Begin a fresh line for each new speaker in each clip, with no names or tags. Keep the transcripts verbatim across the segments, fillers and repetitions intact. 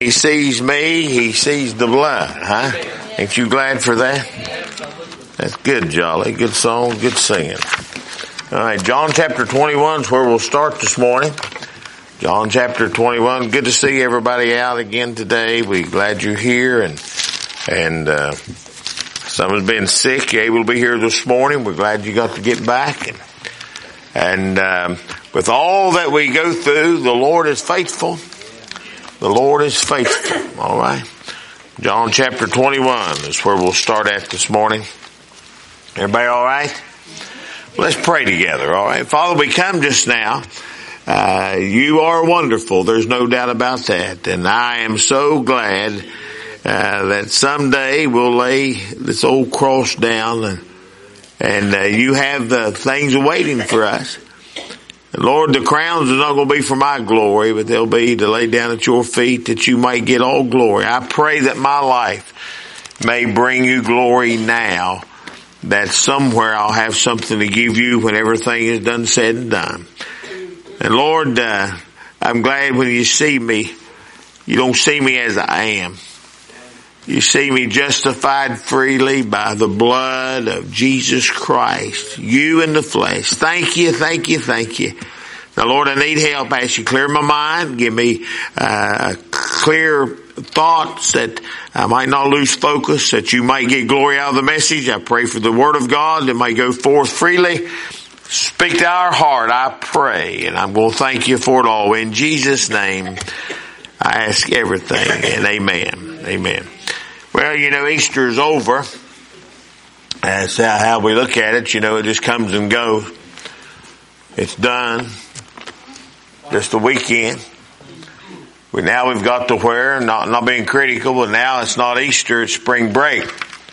he sees me, he sees the blood, huh? Ain't you glad for that? That's good, Jolly. Good song, good singing. All right, John chapter twenty-one is where we'll start this morning. John chapter twenty-one. Good to see everybody out again today. We're glad you're here, and and uh, someone's been sick. You're able to be here this morning. We're glad you got to get back. And, and um, with all that we go through, the Lord is faithful. The Lord is faithful. All right. John chapter twenty-one is where we'll start at this morning. Everybody all right? Let's pray together, all right? Father, we come just now. Uh, you are wonderful. There's no doubt about that. And I am so glad uh, that someday we'll lay this old cross down and, and uh, you have the things waiting for us. And Lord, the crowns are not going to be for my glory, but they'll be to lay down at your feet that you might get all glory. I pray that my life may bring you glory now, that somewhere I'll have something to give you when everything is done, said, and done. And Lord, uh, I'm glad when you see me, you don't see me as I am. You see me justified freely by the blood of Jesus Christ. You in the flesh. Thank you, thank you, thank you. Now Lord, I need help. I ask you clear my mind. Give me uh, clear thoughts that I might not lose focus, that you might get glory out of the message. I pray for the Word of God that might go forth freely. Speak to our heart, I pray, and I'm going to thank you for it all. In Jesus' name, I ask everything, and amen. Amen. Well, you know, Easter is over. That's how we look at it. You know, it just comes and goes. It's done. Just a weekend. We now we've got to where, not, not being critical, but now it's not Easter, it's spring break.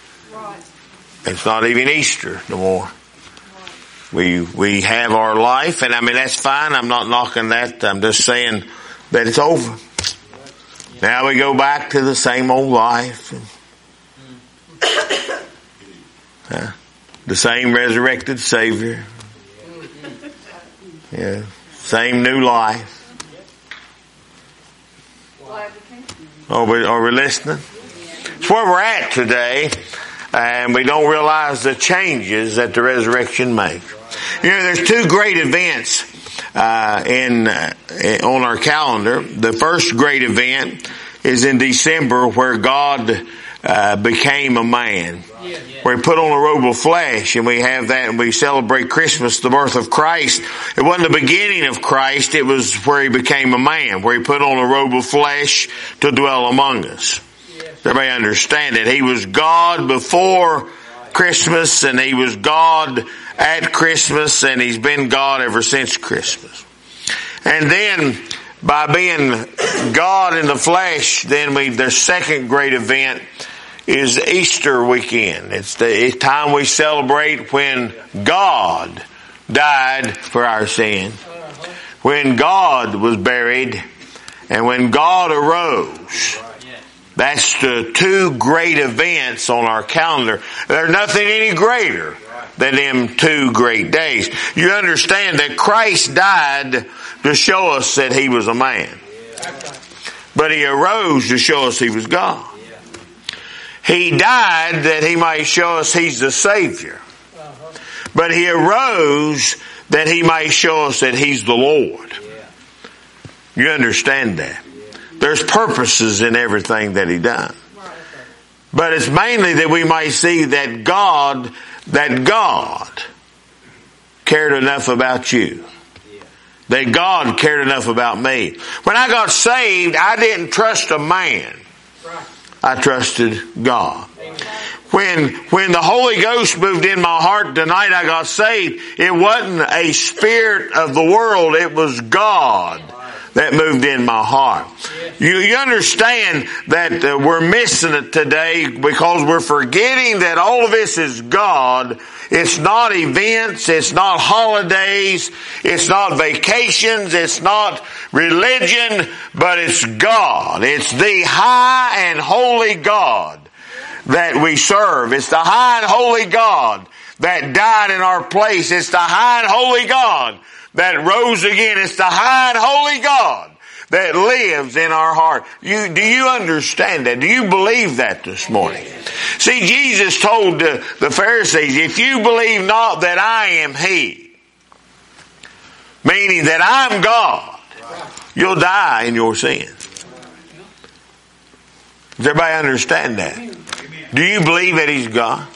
It's not even Easter no more. We, we have our life, and I mean, that's fine. I'm not knocking that. I'm just saying that it's over. Now we go back to the same old life. Uh, the same resurrected Savior. Yeah. Same new life. Are we, are we listening? It's where we're at today, and we don't realize the changes that the resurrection makes. You know, there's two great events uh, in uh, on our calendar. The first great event is in December, where God uh, became a man, where He put on a robe of flesh, and we have that, and we celebrate Christmas, the birth of Christ. It wasn't the beginning of Christ; it was where He became a man, where He put on a robe of flesh to dwell among us. Everybody understand it? He was God before Christmas, and He was God at Christmas, and He's been God ever since Christmas. And then, by being God in the flesh, then we, the second great event is Easter weekend. It's the time we celebrate when God died for our sin, when God was buried, and when God arose. That's the two great events on our calendar. There's nothing any greater than them two great days. You understand that Christ died to show us that He was a man. But He arose to show us He was God. He died that He might show us He's the Savior. But He arose that He might show us that He's the Lord. You understand that? There's purposes in everything that He done. But it's mainly that we might see that God, that God cared enough about you. That God cared enough about me. When I got saved, I didn't trust a man. I trusted God. When, when the Holy Ghost moved in my heart the night I got saved, it wasn't a spirit of the world, it was God that moved in my heart. You, you understand that uh, we're missing it today because we're forgetting that all of this is God. It's not events, it's not holidays, it's not vacations, it's not religion, but it's God. It's the high and holy God that we serve. It's the high and holy God that died in our place. It's the high and holy God that rose again. It's the high and holy God that lives in our heart. You, do you understand that? Do you believe that this morning? See, Jesus told the, the Pharisees, if you believe not that I am He, meaning that I'm God, you'll die in your sins. Does everybody understand that? Do you believe that He's God?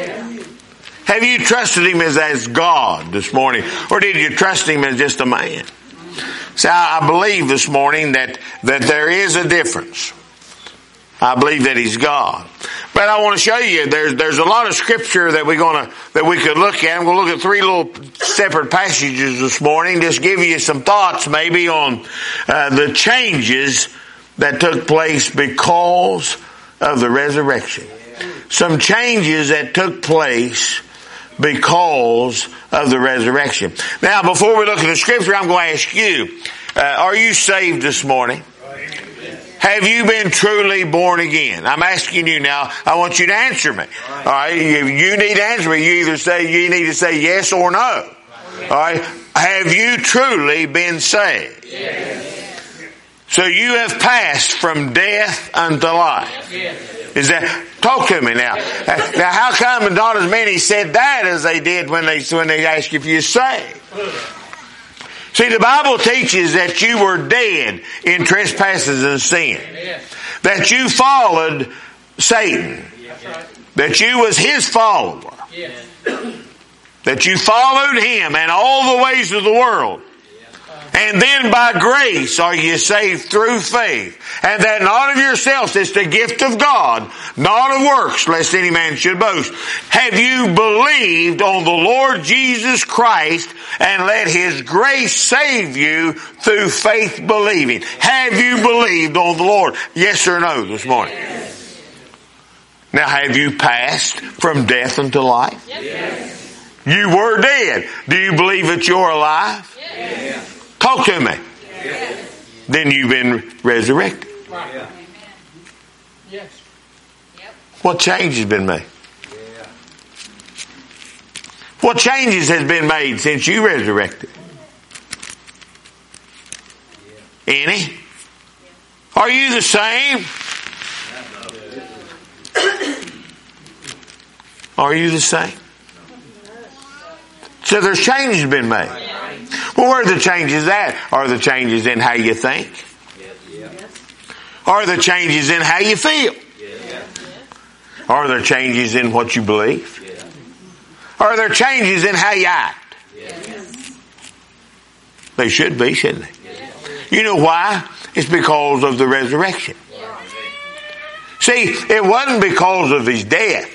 Have you trusted Him as, as God this morning? Or did you trust Him as just a man? See, I, I believe this morning that, that there is a difference. I believe that He's God. But I want to show you, there's, there's a lot of scripture that we're gonna, that we could look at. I'm going to look at three little separate passages this morning. Just give you some thoughts maybe on uh, the changes that took place because of the resurrection. Some changes that took place because of the resurrection. Now, before we look at the scripture, I'm going to ask you, uh, are you saved this morning? Have you been truly born again? I'm asking you now. I want you to answer me. All right. You, you need to answer me. You either say, you need to say yes or no. All right. Have you truly been saved? Yes. So you have passed from death unto life. Yes. Is that, talk to me now. Now how come not as many said that as they did when they, when they asked if you're saved? See, the Bible teaches that you were dead in trespasses and sin. That you followed Satan. That you was his follower. That you followed him and all the ways of the world. And then by grace are you saved through faith. And that not of yourselves, it's the gift of God, not of works, lest any man should boast. Have you believed on the Lord Jesus Christ and let His grace save you through faith believing? Have you believed on the Lord? Yes or no this morning? Yes. Now have you passed from death unto life? Yes. You were dead. Do you believe that you're alive? Yes. Talk to me. Yes. Then you've been resurrected. Right. Yes. What change has been made? Yeah. What changes has been made since you resurrected? Yeah. Any? Are you the same? Are you the same? So there's changes been made. Well, where are the changes at? Are the changes in how you think? Yes. Are the changes in how you feel? Yes. Are there changes in what you believe? Yes. Are there changes in how you act? Yes. They should be, shouldn't they? Yes. You know why? It's because of the resurrection. Yes. See, it wasn't because of His death.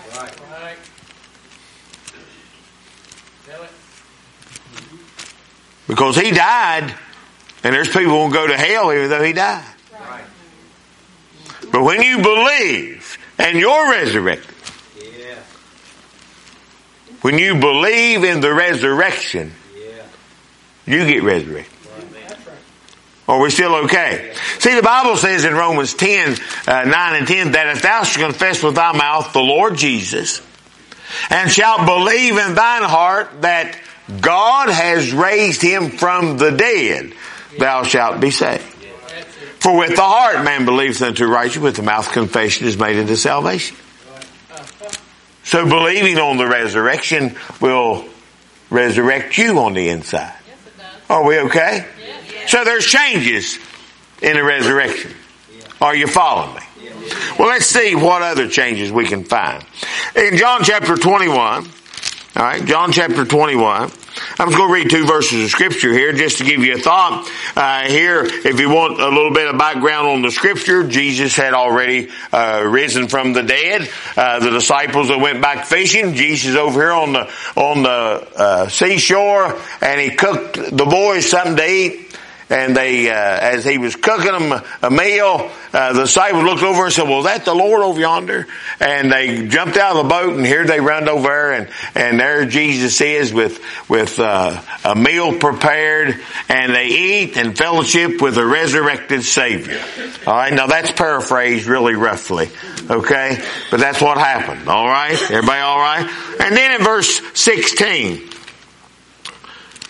Because He died, and there's people who will go to hell even though He died. Right. But when you believe and you're resurrected, yeah. When you believe in the resurrection, yeah. You get resurrected. Right. Are we still okay? See, the Bible says in Romans ten, uh, nine and ten, that if thou shalt confess with thy mouth the Lord Jesus, and shalt believe in thine heart that God has raised Him from the dead, thou shalt be saved. For with the heart man believeth unto righteousness, with the mouth confession is made unto salvation. So believing on the resurrection will resurrect you on the inside. Are we okay? So there's changes in the resurrection. Are you following me? Well, let's see what other changes we can find. In John chapter twenty-one, all right, John chapter twenty-one. I'm just going to read two verses of scripture here just to give you a thought. Uh, here, if you want a little bit of background on the scripture, Jesus had already uh, risen from the dead. Uh, the disciples that went back fishing, Jesus over here on the on the uh, seashore, and He cooked the boys something to eat. And they, uh, as He was cooking them a meal, uh, the disciples looked over and said, well, is that the Lord over yonder? And they jumped out of the boat, and here they run over there, and, and there Jesus is with, with, uh, a meal prepared, and they eat and fellowship with the resurrected Savior. Alright, now that's paraphrased really roughly. Okay? But that's what happened. Alright? Everybody alright? And then in verse sixteen,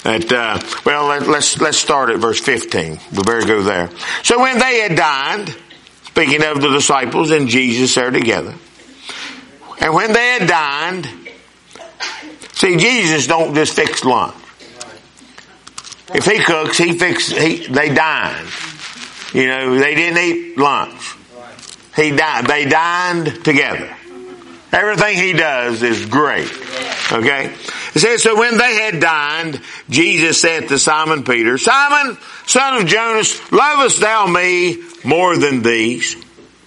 That, uh, well, let, let's, let's start at verse fifteen. We better go there. So when they had dined, speaking of the disciples and Jesus there together, and when they had dined, see, Jesus don't just fix lunch. If he cooks, he fix, he, they dine. You know, they didn't eat lunch. He dined, they dined together. Everything he does is great. Okay? It says, so when they had dined, Jesus said to Simon Peter, Simon, son of Jonas, lovest thou me more than these?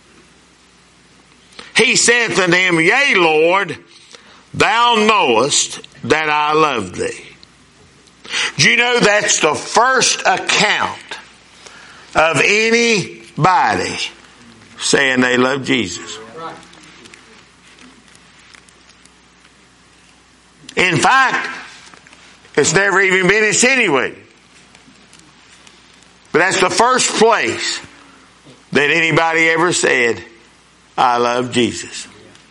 He saith unto him, Yea, Lord, thou knowest that I love thee. Do you know that's the first account of anybody saying they love Jesus? In fact, it's never even been insinuated. But that's the first place that anybody ever said, I love Jesus.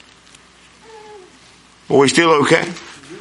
Are we still okay?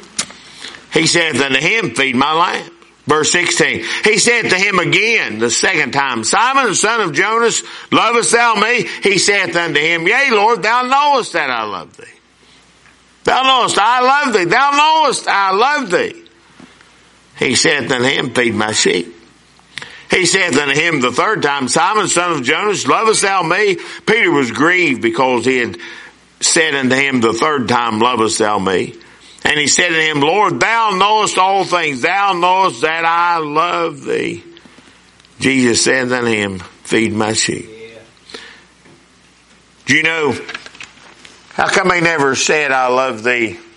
He saith unto him, Feed my lamb. Verse sixteen. He said to him again the second time, Simon, son of Jonas, lovest thou me? He saith unto him, Yea, Lord, thou knowest that I love thee. Thou knowest I love thee. Thou knowest I love thee. He saith unto him, Feed my sheep. He saith unto him the third time, Simon, son of Jonas, lovest thou me? Peter was grieved because he had said unto him the third time, Lovest thou me? And he said to him, Lord, thou knowest all things. Thou knowest that I love thee. Jesus said unto him, Feed my sheep. Yeah. Do you know, how come he never said, I love thee yeah.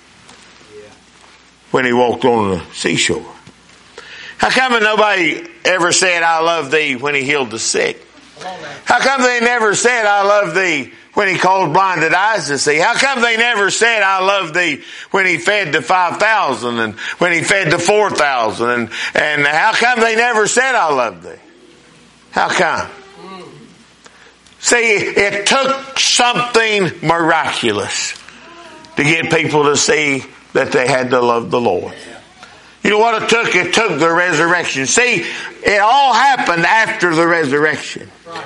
when he walked on the seashore? How come nobody ever said, I love thee when he healed the sick? How come they never said, I love thee when he caused blinded eyes to see? How come they never said, I love thee when he fed the five thousand and when he fed the four thousand? And, and how come they never said, I love thee? How come? See, it took something miraculous to get people to see that they had to love the Lord. You know what it took? It took the resurrection. See, it all happened after the resurrection.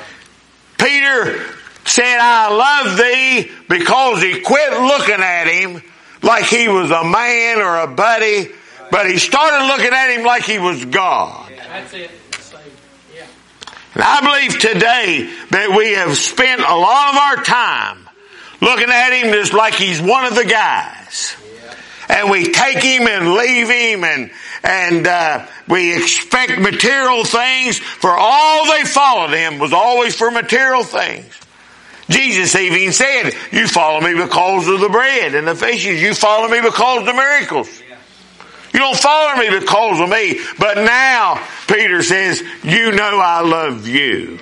Peter said, I love thee, because he quit looking at him like he was a man or a buddy, but he started looking at him like he was God.
That's it. Yeah.
And I believe today that we have spent a lot of our time looking at him just like he's one of the guys. And we take him and leave him, and and uh, we expect material things. For all they followed him was always for material things. Jesus even said, you follow me because of the bread and the fishes. You follow me because of the miracles. You don't follow me because of me. But now, Peter says, you know I love you.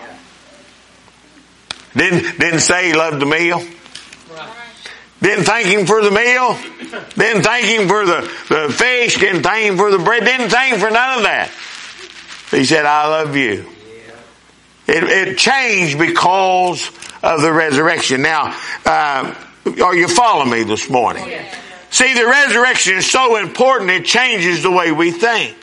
Didn't, didn't say he loved the meal. Didn't thank him for the meal. Didn't thank him for the, the fish. Didn't thank him for the bread. Didn't thank him for none of that. He said, I love you. It, it changed because of the resurrection. Now, uh, are you following me this morning? See, the resurrection is so important, it changes the way we think.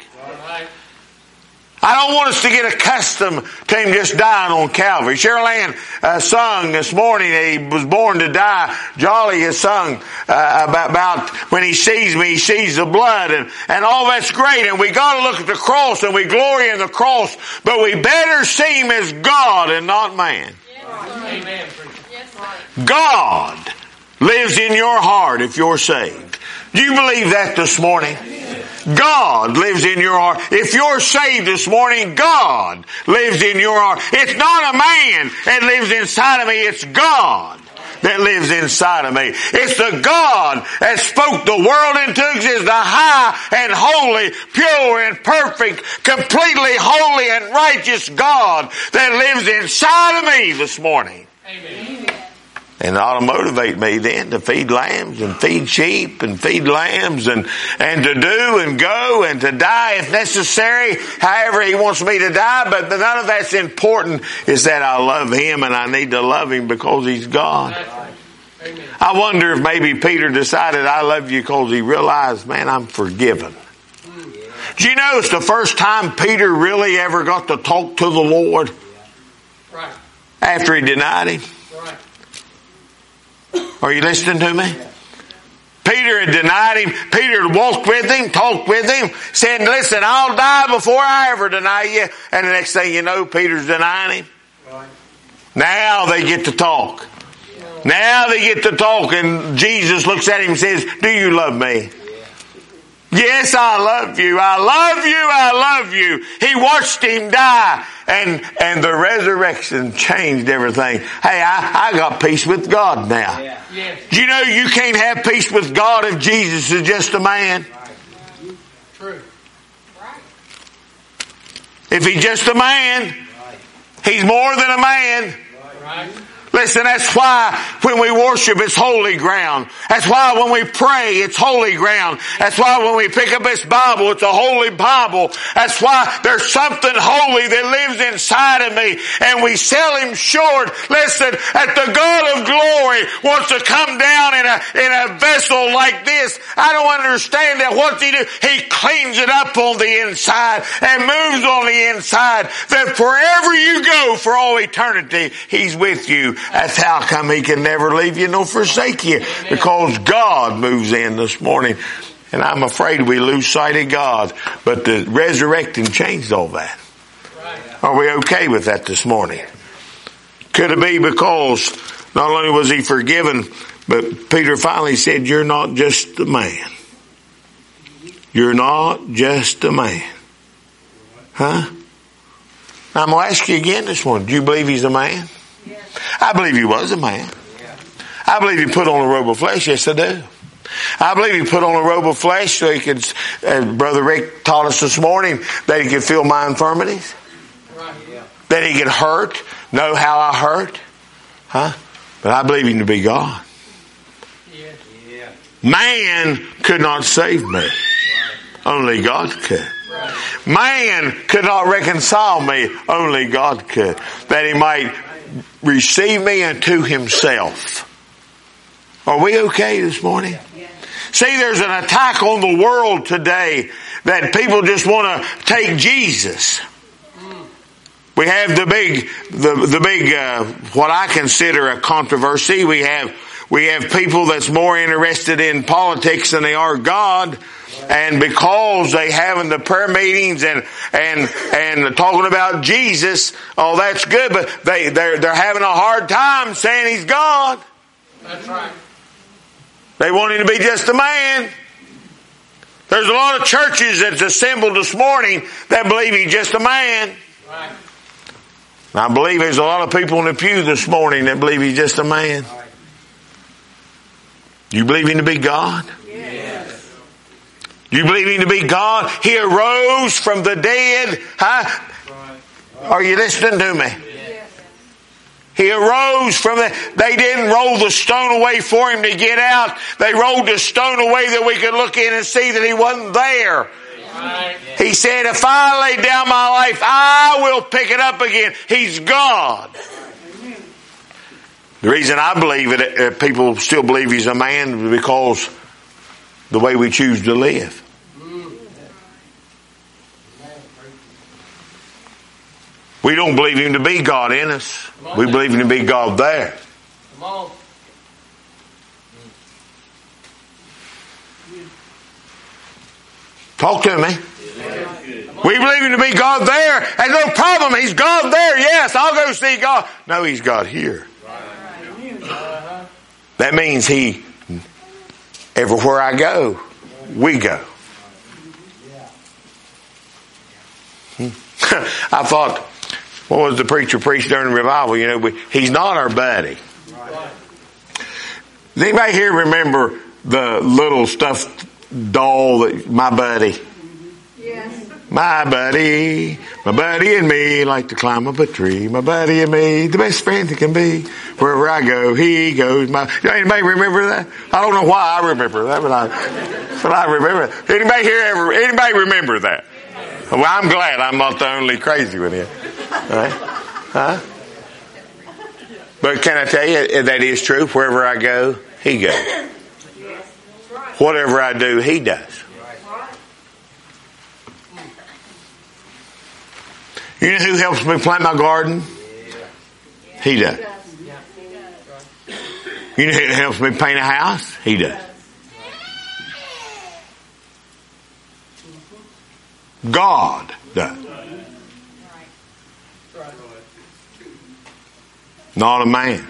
I don't want us to get accustomed to him just dying on Calvary. Cheryl Ann uh, sung this morning that he was born to die. Jolly has sung uh, about, about when he sees me, he sees the blood, and, and all that's great. And we got to look at the cross, and we glory in the cross, but we better see him as God and not man.
Amen.
God lives in your heart if you're saved. Do you believe that this morning? God lives in your heart. If you're saved this morning, God lives in your heart. It's not a man that lives inside of me. It's God that lives inside of me. It's the God that spoke the world into existence, the high and holy, pure and perfect, completely holy and righteous God that lives inside of me this morning.
Amen.
And it ought to motivate me then to feed lambs and feed sheep and feed lambs and, and to do and go and to die if necessary, however he wants me to die. But none of that's important. Is that I love him and I need to love him because he's God.
Amen.
I wonder if maybe Peter decided I love you because he realized, man, I'm forgiven. Do you know it's the first time Peter really ever got to talk to the Lord?
Right.
After he denied him.
Right.
Are you listening to me? Peter had denied him. Peter had walked with him, talked with him, said, listen, I'll die before I ever deny you. And the next thing you know, Peter's denying him.
Right.
Now they get to talk. Now they get to talk, and Jesus looks at him and says, do you love me? Yes, I love you. I love you. I love you. He watched him die, and and the resurrection changed everything. Hey, I, I got peace with God now.
Yeah. Yes.
Do you know you can't have peace with God if Jesus is just a man?
True.
If he's just a man, he's more than a man.
Right.
Listen, that's why when we worship, it's holy ground. That's why when we pray, it's holy ground. That's why when we pick up this Bible, it's a holy Bible. That's why there's something holy that lives inside of me, and we sell him short. Listen, that the God of glory wants to come down in a, in a vessel like this. I don't understand that. What's he do? He cleans it up on the inside and moves on the inside, that wherever you go for all eternity, he's with you. That's how come he can never leave you nor forsake you. Because God moves in this morning. And I'm afraid we lose sight of God. But the resurrecting changed all that. Are we okay with that this morning? Could it be because not only was he forgiven, but Peter finally said, you're not just a man. You're not just a man. Huh? I'm going to ask you again this morning. Do you believe he's a man? I believe he was a man. I believe he put on a robe of flesh. Yes, I do. I believe he put on a robe of flesh so he could, uh, Brother Rick taught us this morning, that he could feel my infirmities. That he could hurt, know how I hurt. Huh? But I believe him to be God. Man could not save me. Only God could. Man could not reconcile me. Only God could. That he might receive me unto himself. Are we okay this morning? See, there's an attack on the world today that people just want to take Jesus. We have the big, the, the big, uh, what I consider a controversy. We have, we have people that's more interested in politics than they are God. And because they having the prayer meetings and, and, and talking about Jesus, oh, that's good, but they, they're, they're having a hard time saying he's God.
That's right.
They want him to be just a man. There's a lot of churches that's assembled this morning that believe he's just a man.
Right.
I believe there's a lot of people in the pew this morning that believe he's just a man. Do you believe him to be God?
Yes.
Do you believe him to be God? He arose from the dead. Huh? Are you listening to me?
Yes.
He arose from the, they didn't roll the stone away for him to get out. They rolled the stone away that we could look in and see that he wasn't there.
Right.
He said, if I lay down my life, I will pick it up again. He's God. The reason I believe it, uh, people still believe he's a man, is because the way we choose to live. We don't believe him to be God in us. We believe him to be God there.
Come on.
Talk to me. We believe him to be God there. There's no problem. He's God there. Yes, I'll go see God. No, he's God here. That means he, everywhere I go, we go. I thought, what was the preacher preached during the revival? You know, we, he's not our buddy. Does anybody here remember the little stuffed doll that my buddy?
Yes.
My buddy, my buddy and me like to climb up a tree. My buddy and me, the best friends it can be. Wherever I go, he goes. My, anybody remember that? I don't know why I remember that, but I, but I remember it. Anybody here ever? Anybody remember that? Well, I'm glad I'm not the only crazy one here. Right? Huh? But can I tell you that is true? Wherever I go, he goes. Whatever I do, he does. You know who helps me plant my garden? He does. You know who helps me paint a house? He does. God does. Not a man.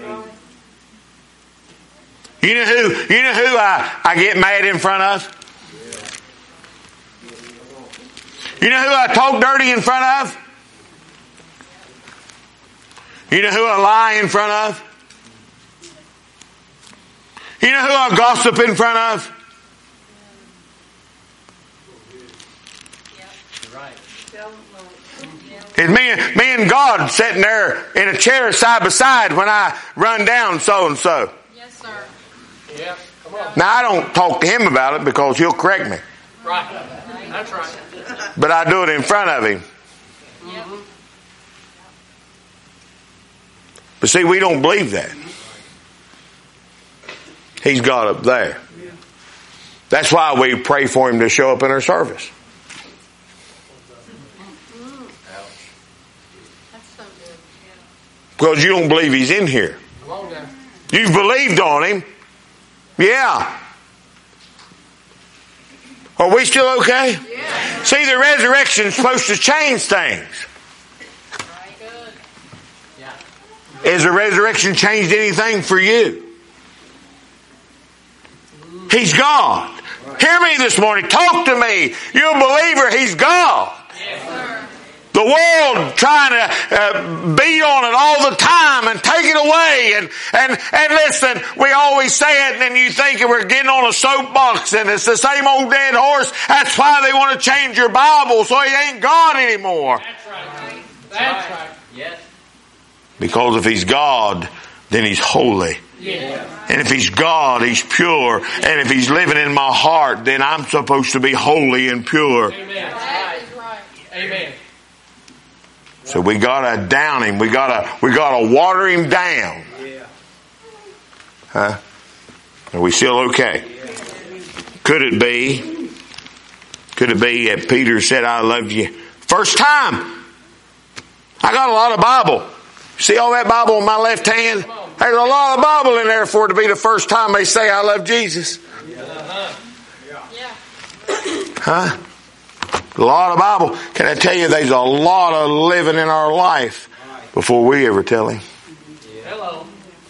You know who? You know who I, I get mad in front of? You know who I talk dirty in front of? You know who I lie in front of? You know who I gossip in front of? It's me, and, me and God sitting there in a chair side by side when I run down so and so.
Yes, sir. Yeah. Come on.
Now I don't talk to him about it because he'll correct me.
Right. That's right.
But I do it in front of him.
Mm-hmm.
But see, we don't believe that. He's God up there. That's why we pray for him to show up in our service. Because you don't believe he's in here. You've believed on him. Yeah. Are we still okay?
Yeah.
See, the resurrection is supposed to change things. Has the resurrection changed anything for you? He's God. Hear me this morning. Talk to me. You're a believer. He's God.
Yes, sir.
The world trying to uh, beat on it all the time and take it away. And, and, and listen, we always say it and you think we're getting on a soapbox and it's the same old dead horse. That's why they want to change your Bible so he ain't God anymore.
That's right. That's right. Yes.
Because if he's God, then he's holy.
Yeah.
And if he's God, he's pure. And if he's living in my heart, then I'm supposed to be holy and pure.
Amen. That is right. Amen.
So we gotta down him. We gotta, we gotta water him down. Huh? Are we still okay? Could it be, could it be that Peter said, I loved you? First time. I got a lot of Bible. See all that Bible in my left hand? There's a lot of Bible in there for it to be the first time they say I love Jesus. Huh? A lot of Bible. Can I tell you there's a lot of living in our life before we ever tell him.
Hello.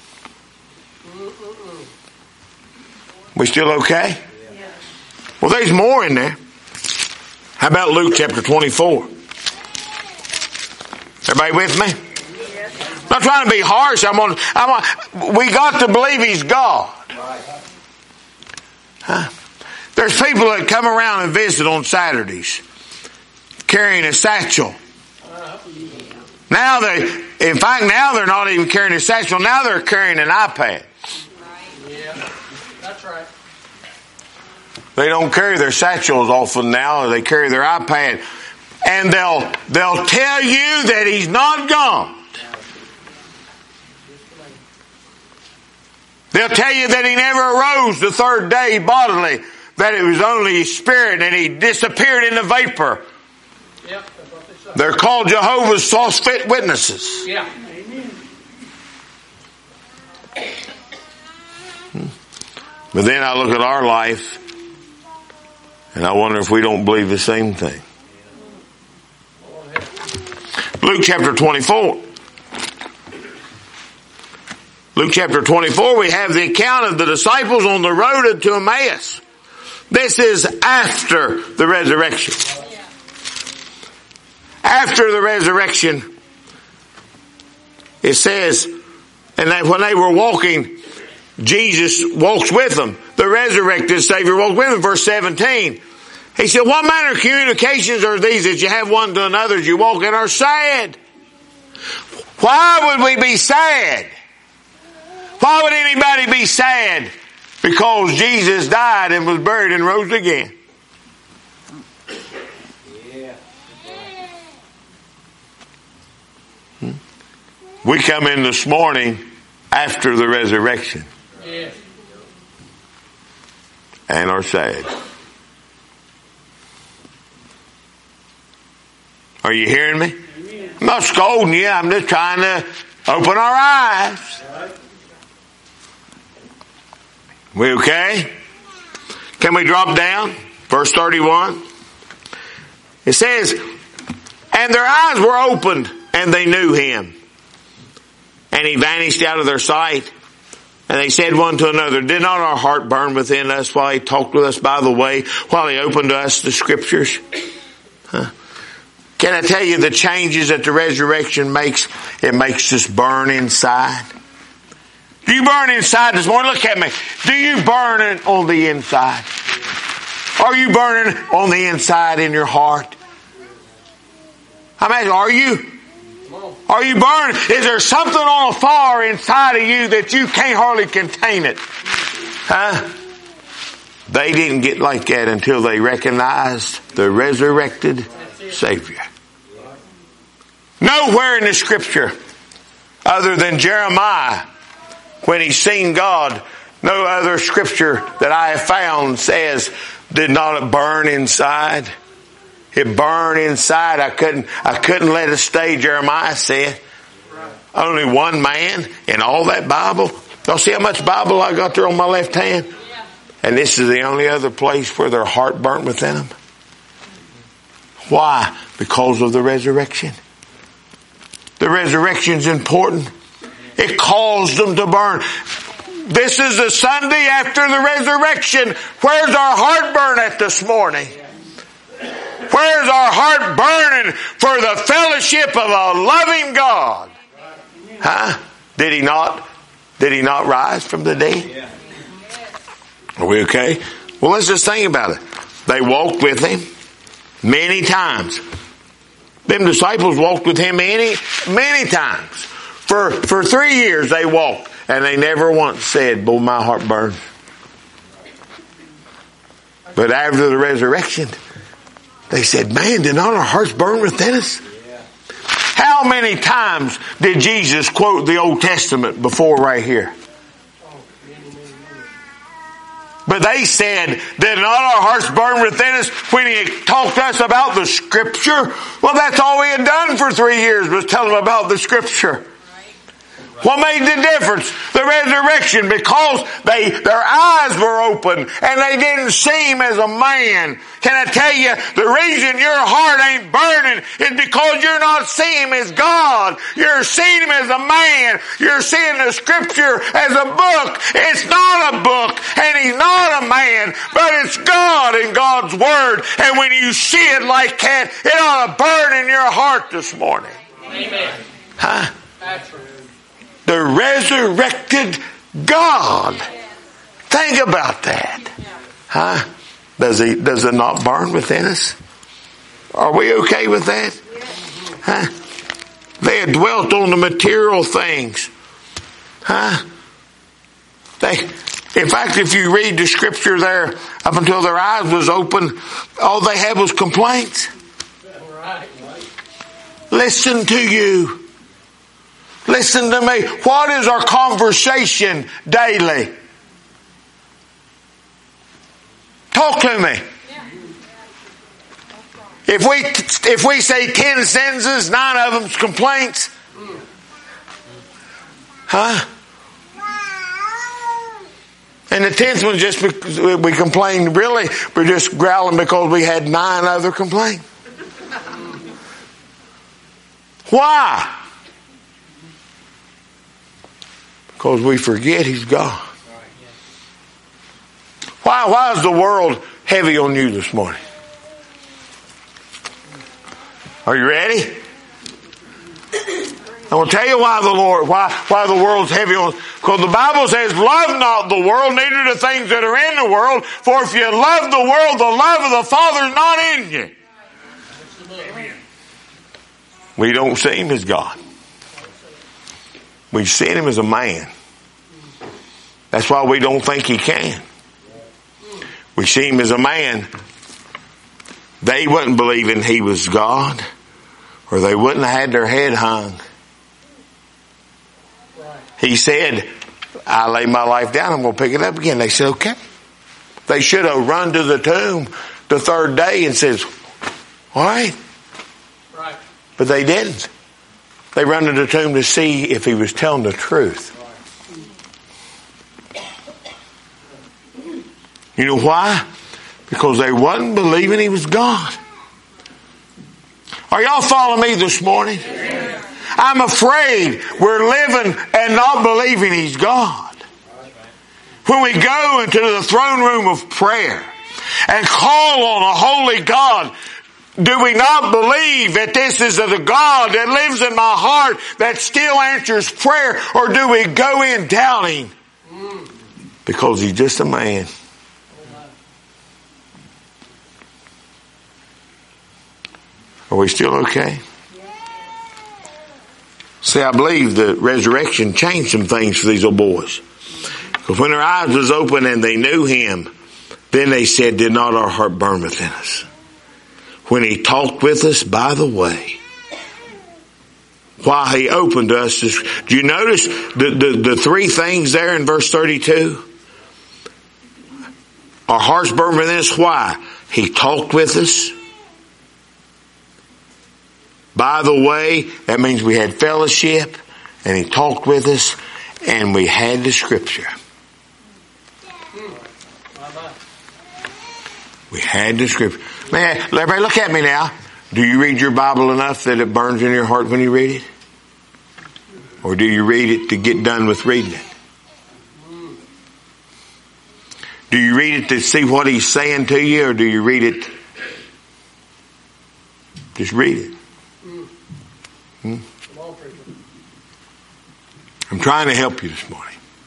We still okay? Well, there's more in there. How about Luke chapter twenty-four? Everybody with me? I'm not trying to be harsh. I'm on, I'm on, we got to believe he's God. Huh? There's people that come around and visit on Saturdays carrying a satchel. Now they, in fact, now they're not even carrying a satchel. Now they're carrying an iPad.
Yeah, that's right.
They don't carry their satchels often now. They carry their iPad. And they'll, they'll tell you that he's not gone. They'll tell you that he never arose the third day bodily, that it was only his spirit and he disappeared in the vapor.
Yep, that's what they say.
They're called Jehovah's false fit witnesses.
Yeah.
But then I look at our life and I wonder if we don't believe the same thing. Luke chapter twenty-four. Luke chapter twenty-four, we have the account of the disciples on the road to Emmaus. This is after the resurrection. After the resurrection, it says, and that when they were walking, Jesus walks with them. The resurrected Savior walks with them. Verse seventeen. He said, what manner of communications are these that you have one to another as you walk and are sad? Why would we be sad? Why would anybody be sad? Because Jesus died and was buried and rose again. Yeah. We come in this morning after the resurrection.
Yeah.
And are sad. Are you hearing me? I'm not scolding you. I'm just trying to open our eyes. We okay? Can we drop down? Verse thirty-one. It says, and their eyes were opened, and they knew him. And he vanished out of their sight. And they said one to another, did not our heart burn within us while he talked with us by the way, while he opened to us the scriptures? Huh? Can I tell you the changes that the resurrection makes? It makes us burn inside. Do you burn inside this morning? Look at me. Do you burn on the inside? Are you burning on the inside in your heart? I mean, are you? Are you burning? Is there something on the fire inside of you that you can't hardly contain it? Huh? They didn't get like that until they recognized the resurrected Savior. Nowhere in the scripture, other than Jeremiah, when he seen God, no other scripture that I have found says, did not it burn inside? It burned inside. I couldn't, I couldn't let it stay, Jeremiah said. Only one man in all that Bible. Y'all see how much Bible I got there on my left hand? And this is the only other place where their heart burnt within them. Why? Because of the resurrection. The resurrection's important. It caused them to burn. This is the Sunday after the resurrection. Where's our heart burn at this morning? Where's our heart burning for the fellowship of a loving God? Huh? Did he not? Did he not rise from the dead? Are we okay? Well, let's just think about it. They walked with him many times. Them disciples walked with him many, many times. For, for three years they walked, and they never once said, boy, my heart burns. But after the resurrection, they said, man, did not our hearts burn within us? How many times did Jesus quote the Old Testament before right here? But they said, did not our hearts burn within us when he talked to us about the Scripture? Well, that's all we had done for three years was tell them about the Scripture. What made the difference? The resurrection, because they, their eyes were open and they didn't see him as a man. Can I tell you, the reason your heart ain't burning is because you're not seeing him as God. You're seeing him as a man. You're seeing the Scripture as a book. It's not a book and he's not a man, but it's God and God's Word. And when you see it like that, it ought to burn in your heart this morning.
Amen.
Huh?
That's right.
The resurrected God. Think about that. Huh? Does he, does it not burn within us? Are we okay with that? Huh? They had dwelt on the material things. Huh? They, in fact, if you read the scripture there, up until their eyes was open, all they had was complaints. Listen to you. Listen to me. What is our conversation daily? Talk to me. If we if we say ten sentences, nine of them's complaints. Huh? And the tenth one just we complained. Really, we're just growling because we had nine other complaints. Why? Because we forget he's God. Why, why is the world heavy on you this morning? Are you ready? I will tell you why the Lord, why, why the world's heavy on us. Because the Bible says, love not the world, neither the things that are in the world. For if you love the world, the love of the Father is not in you. We don't see him as God. We see him as a man. That's why we don't think he can. We see him as a man. They wouldn't believe in he was God, or they wouldn't have had their head hung. He said, I lay my life down, I'm going to pick it up again. They said, okay. They should have run to the tomb the third day and says, all right. Right. But they didn't. They run to the tomb to see if he was telling the truth. You know why? Because they wasn't believing he was God. Are y'all following me this morning? I'm afraid we're living and not believing he's God. When we go into the throne room of prayer and call on a holy God, do we not believe that this is the God that lives in my heart that still answers prayer? Or do we go in doubting because he's just a man? Are we still okay? See, I believe the resurrection changed some things for these old boys. Because when their eyes was open and they knew him, then they said, did not our heart burn within us? When he talked with us by the way, while he opened us. Do you notice the, the, the three things there in verse thirty-two? Our hearts burn within us. Why? He talked with us. By the way, that means we had fellowship, and he talked with us, and we had the scripture. We had the scripture. Man, everybody look at me now. Do you read your Bible enough that it burns in your heart when you read it? Or do you read it to get done with reading it? Do you read it to see what he's saying to you, or do you read it? Just read it. Hmm? I'm trying to help you this morning.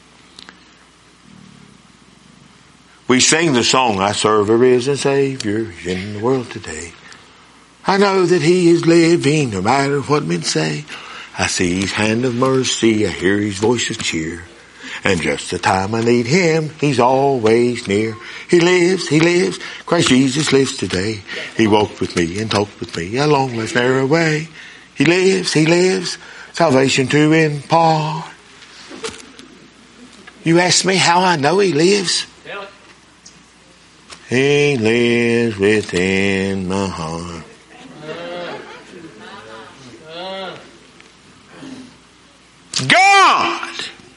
We sing the song, I serve a risen Savior in the world today. I know that he is living no matter what men say. I see his hand of mercy, I hear his voice of cheer. And just the time I need him, he's always near. He lives, he lives, Christ Jesus lives today. He walked with me and talked with me a long less narrow way. He lives, he lives, salvation to impart. You ask me how I know he lives? He lives within my heart. God,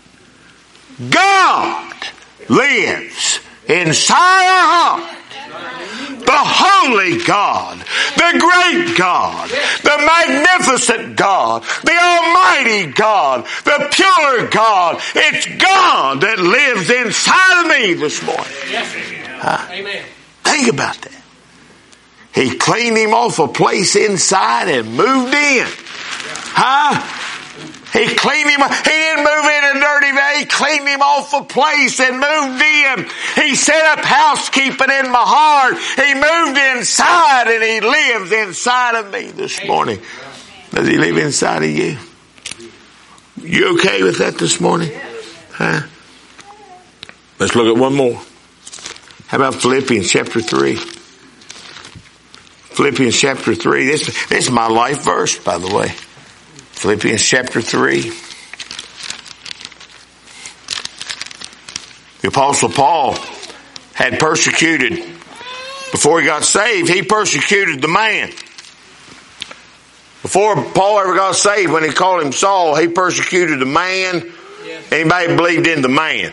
God lives inside our heart. The holy God, the great God, the magnificent God, the almighty God, the pure God. It's God that lives inside of me this morning. Huh? Amen. Think about that. He cleaned him off a place inside and moved in. Huh? He cleaned him. He didn't move in a dirty way. He cleaned him off a place and moved in. He set up housekeeping in my heart. He moved inside, and he lives inside of me this morning. Does he live inside of you? You okay with that this morning? Huh? Let's look at one more. How about Philippians chapter three? Philippians chapter three. This, this is my life verse, by the way. Philippians chapter three. The Apostle Paul had persecuted, before he got saved, he persecuted the man. Before Paul ever got saved, when he called him Saul, he persecuted the man. Anybody believed in the man?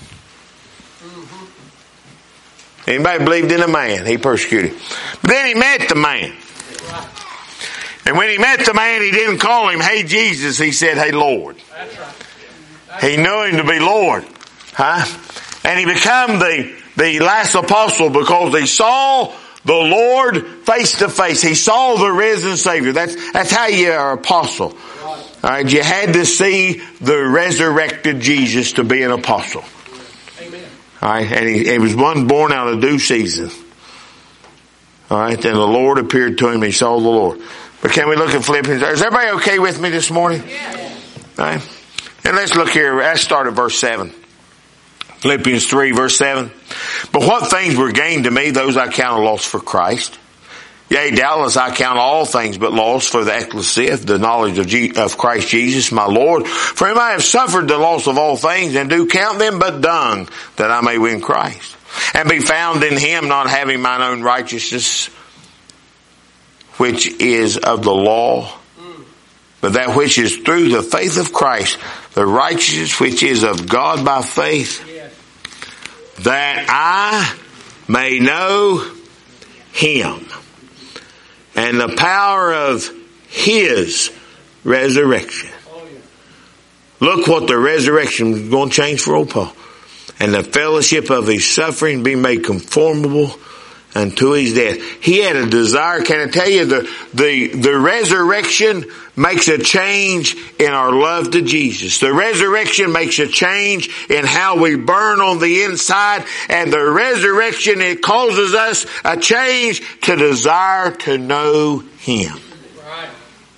Anybody believed in a man, he persecuted. But then he met the man. And when he met the man, he didn't call him, hey Jesus, he said, hey Lord. That's right. That's he knew him to be Lord. Huh? And he became the, the last apostle because he saw the Lord face to face. He saw the risen Savior. That's, that's how you are an apostle. All right, you had to see the resurrected Jesus to be an apostle. Amen. All right, and he, he was one born out of due season. All right, then the Lord appeared to him. He saw the Lord. But can we look at Philippians? Is everybody okay with me this morning? Yeah. All right. And let's look here. Let's start at verse seven. Philippians three, verse seven. But what things were gained to me, those I count a loss for Christ. Yea, doubtless I count all things but loss for the ecclesia, the knowledge of, G- of Christ Jesus my Lord, for whom I have suffered the loss of all things, and do count them but dung, that I may win Christ, and be found in him, not having mine own righteousness, which is of the law, but that which is through the faith of Christ, the righteousness which is of God by faith, that I may know Him and the power of His resurrection. Look what the resurrection is going to change for old Paul. And the fellowship of His suffering, be made conformable unto His death. He had a desire. Can I tell you, the, the, the resurrection makes a change in our love to Jesus. The resurrection makes a change in how we burn on the inside. And the resurrection, it causes us a change to desire to know Him.
Right.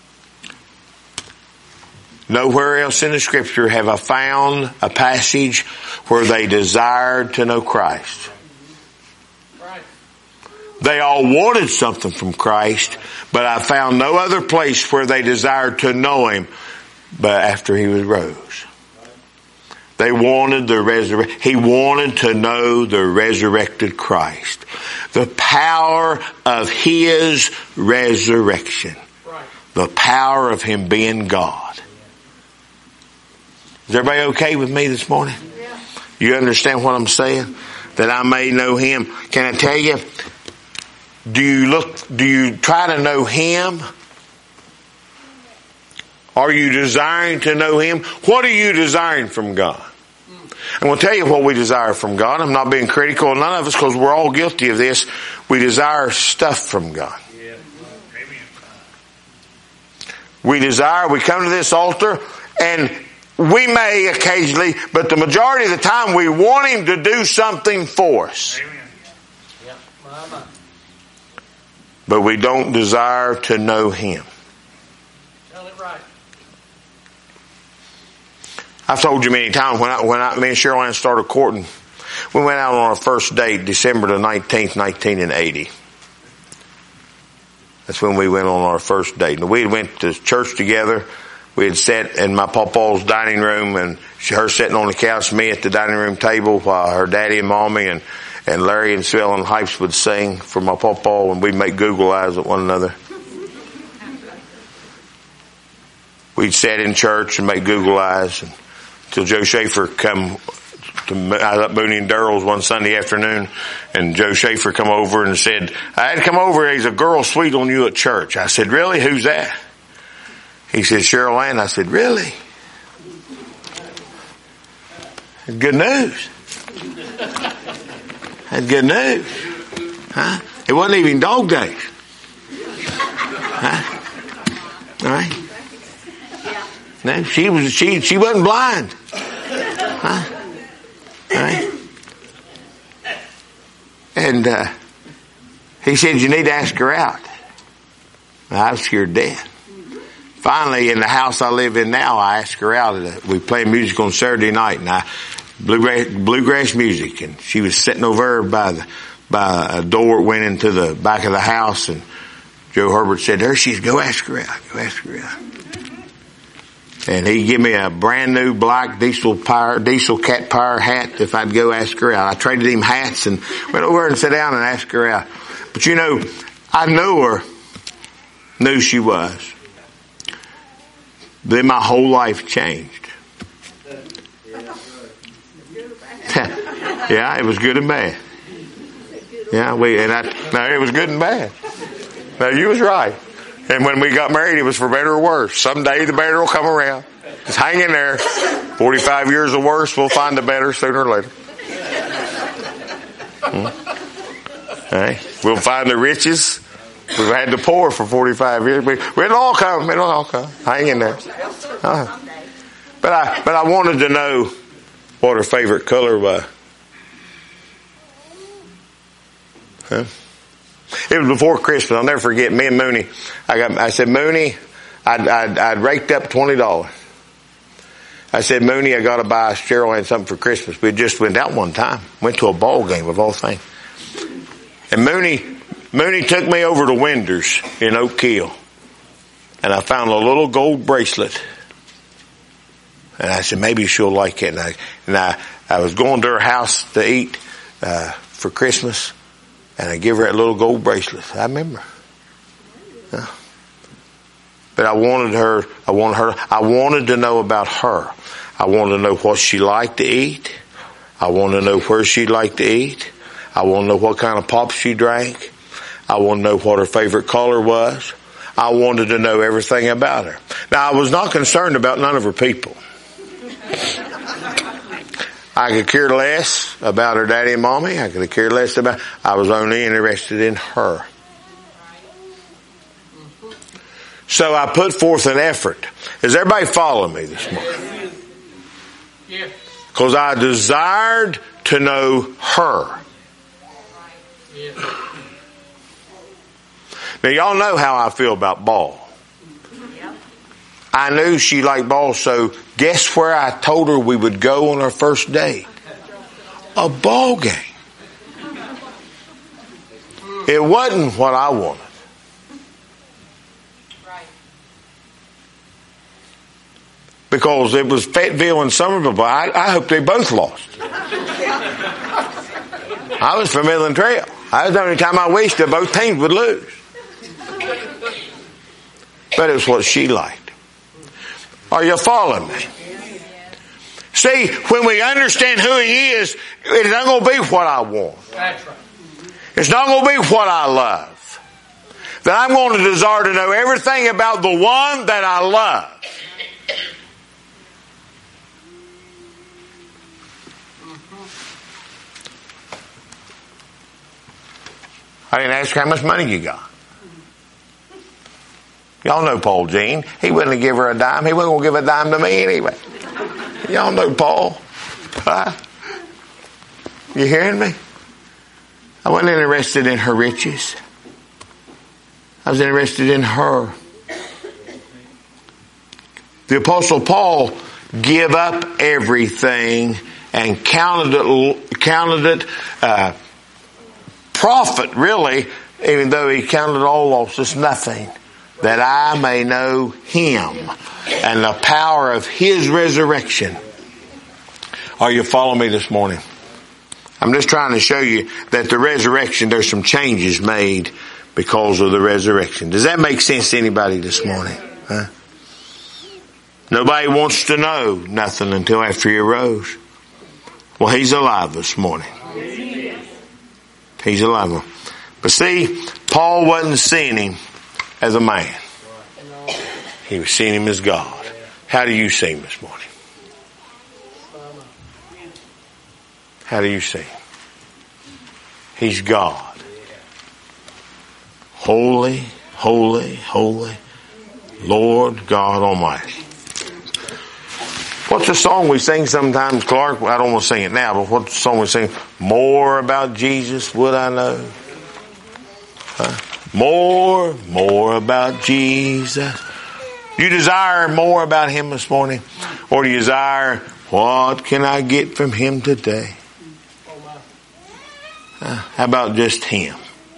Nowhere else in the Scripture have I found a passage where they desired to know Christ.
Right.
They all wanted something from Christ, but I found no other place where they desired to know Him but after He was rose. They wanted the resurrection. He wanted to know the resurrected Christ. The power of His resurrection.
Right.
The power of Him being God. Is everybody okay with me this morning?
Yeah.
You understand what I'm saying? That I may know Him. Can I tell you? Do you look, do you try to know Him? Are you desiring to know Him? What are you desiring from God? I'm going to tell you what we desire from God. I'm not being critical of none of us because we're all guilty of this. We desire stuff from God.
Yeah. Amen.
We desire, we come to this altar and we may occasionally, but the majority of the time we want Him to do something for us.
Amen. Yeah. My, my.
But we don't desire to know Him.
Tell it right.
I've told you many times when I, when I, me and Cheryl Ann started courting, we went out on our first date, December the nineteenth, nineteen eighty. That's when we went on our first date. And we went to church together. We had sat in my papa's dining room and her sitting on the couch, me at the dining room table while her daddy and mommy and, and Larry and Sue Ellen Hypes would sing for my papa, and we'd make Google eyes at one another. We'd sat in church and make Google eyes and, until Joe Schaefer come to, I was at Booney and Durrell's one Sunday afternoon, and Joe Schaefer come over and said, I had to come over, there's a girl sweet on you at church. I said, really? Who's that? He said, Cheryl Ann. I said, really? That's good news. That's good news. Huh? It wasn't even dog days. Huh? All right. No, she was, she, she wasn't blind. Huh? All right. And, uh, he said, you need to ask her out. I was scared to death. Finally, in the house I live in now, I asked her out. We played music on Saturday night, and I bluegrass, bluegrass music, and she was sitting over there by the by a door that went into the back of the house, and Joe Herbert said, "There she is. Go ask her out. Go ask her out." And he gave me a brand new black diesel power, diesel cat power hat if I'd go ask her out. I traded him hats and went over and sat down and asked her out. But you know, I knew her, knew she was. Then my whole life changed. Yeah, it was good and bad. Yeah, we and I. No, it was good and bad. No, you was right. And when we got married, it was for better or worse. Someday the better will come around. Just hang in there. Forty-five years of worse, we'll find the better sooner or later. Hmm? All right, we'll find the riches. We've had the poor for forty-five years. We, it'll all come. It'll all come. Hang in there. Uh, but I, but I wanted to know what her favorite color was. Huh? It was before Christmas. I'll never forget. Me and Mooney. I got. I said, Mooney, I'd, I'd, I'd raked up twenty dollars. I said, Mooney, I got to buy Cheryl Ann something for Christmas. We just went out one time. Went to a ball game of all things. And Mooney. Mooney took me over to Winder's in Oak Hill, and I found a little gold bracelet. And I said, maybe she'll like it. And I, and I, I was going to her house to eat uh, for Christmas, and I give her that little gold bracelet. I remember. Yeah. that I wanted her, I wanted her, I wanted to know about her. I wanted to know what she liked to eat. I wanted to know where she liked to eat. I wanted to know what kind of pop she drank. I wanted to know what her favorite color was. I wanted to know everything about her. Now, I was not concerned about none of her people. I could care less about her daddy and mommy. I could care less about, I was only interested in her. So I put forth an effort. Is everybody following me this morning?
Yes.
Because I desired to know her.
Yes.
Now y'all know how I feel about ball. I knew she liked ball, so guess where I told her we would go on our first date? A ball game. It wasn't what I wanted. Because it was Fayetteville and Somerville. I, I hope they both lost. I was from Midland Trail. That was the only time I wished that both teams would lose. But it was what she liked. Are you following me? See, when we understand who He is, it's not going to be what I want.
That's right.
It's not going to be what I love. That I'm going to desire to know everything about the one that I love. I didn't ask her how much money you got. Y'all know Paul Jean. He wouldn't give her a dime. He wasn't going to give a dime to me anyway. Y'all know Paul. Huh? You hearing me? I wasn't interested in her riches. I was interested in her. The Apostle Paul gave up everything and counted it, counted it uh, profit, really, even though he counted all loss as nothing, that I may know Him and the power of His resurrection. Are you following me this morning? I'm just trying to show you that the resurrection, there's some changes made because of the resurrection. Does that make sense to anybody this morning? Huh? Nobody wants to know nothing until after He arose. Well, He's alive this morning. He's alive. But see, Paul wasn't seeing Him as a man. He was seeing Him as God. How do you see Him this morning? How do you see Him? He's God. Holy, holy, holy, Lord God Almighty. What's the song we sing sometimes, Clark? I don't want to sing it now, but what's the song we sing? More about Jesus would I know. Huh? More, more about Jesus. You desire more about Him this morning? Or do you desire, what can I get from Him today? Uh, how about just Him?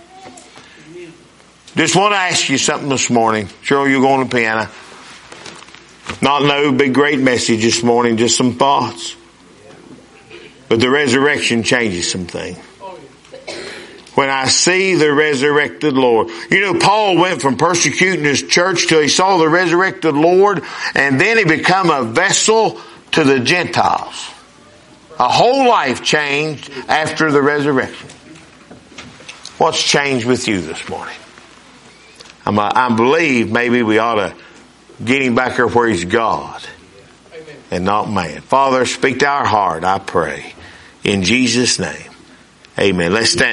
Just want to ask you something this morning. Cheryl, you're going to piano. Not no big great message this morning, just some thoughts. But the resurrection changes some things. When I see the resurrected Lord. You know, Paul went from persecuting his church till he saw the resurrected Lord, and then he became a vessel to the Gentiles. A whole life changed after the resurrection. What's changed with you this morning? I'm, I believe maybe we ought to get Him back there where He's God. Amen. And not man. Father, speak to our heart, I pray. In Jesus' name. Amen. Let's stand.